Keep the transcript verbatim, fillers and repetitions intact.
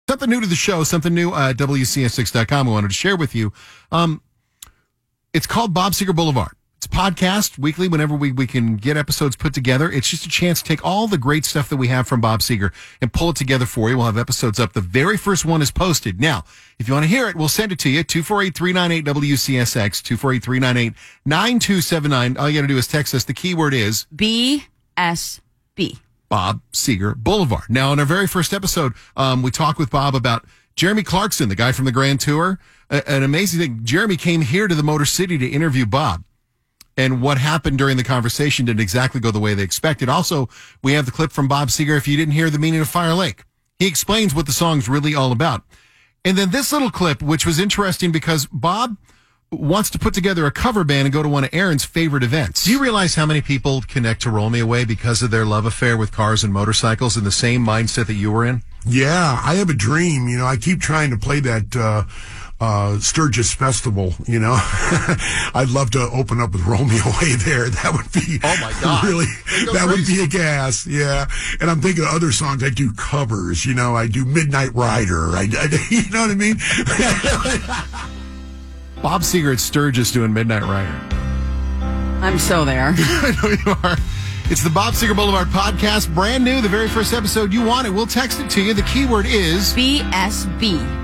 Something new to the show, something new uh, at W C S six dot com I wanted to share with you. Um, it's called Bob Seger Boulevard. It's a podcast weekly whenever we, we can get episodes put together. It's just a chance to take all the great stuff that we have from Bob Seger and pull it together for you. We'll have episodes up. The very first one is posted. Now, if you want to hear it, we'll send it to you. two four eight, three nine eight, W C S X, two four eight, three nine eight, nine two seven nine. All you got to do is text us. The keyword is B S B. Bob Seger Boulevard. Now, in our very first episode, um, we talked with Bob about Jeremy Clarkson, the guy from the Grand Tour. A- an amazing thing. Jeremy came here to the Motor City to interview Bob. And what happened during the conversation didn't exactly go the way they expected. Also, we have the clip from Bob Seger, if you didn't hear the meaning of Fire Lake. He explains what the song's really all about. And then this little clip, which was interesting because Bob wants to put together a cover band and go to one of Aaron's favorite events. Do you realize how many people connect to Roll Me Away because of their love affair with cars and motorcycles in the same mindset that you were in? Yeah, I have a dream. You know, I keep trying to play that uh, uh, Sturgis Festival, you know. I'd love to open up with Roll Me Away there. That would be oh my God. really, that crazy. would be a gas, yeah. And I'm thinking of other songs. I do covers, you know. I do Midnight Rider. I, I, you know what I mean? Bob Seger at Sturgis doing Midnight Rider. I'm so there. I know you are. It's the Bob Seger Boulevard podcast, brand new, the very first episode. You want it, we'll text it to you. The keyword is B S B.